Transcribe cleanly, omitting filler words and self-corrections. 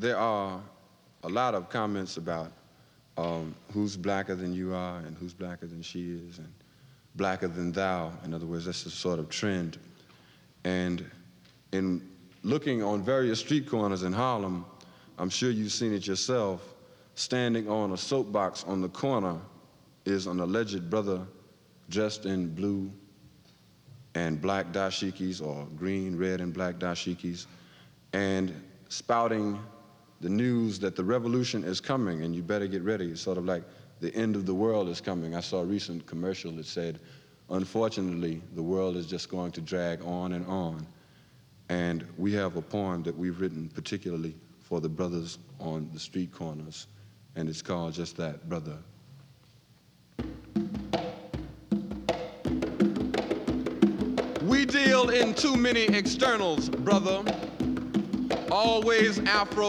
there are a lot of comments about who's blacker than you are and who's blacker than she is and blacker than thou. In other words, that's a sort of trend. And in looking on various street corners in Harlem, I'm sure you've seen it yourself, standing on a soapbox on the corner is an alleged brother dressed in blue and black dashikis, or green, red, and black dashikis, and spouting the news that the revolution is coming and you better get ready. It's sort of like the end of the world is coming. I saw a recent commercial that said, unfortunately, the world is just going to drag on and on. And we have a poem that we've written particularly for the brothers on the street corners, and it's called just that, Brother. We deal in too many externals, brother. Always Afro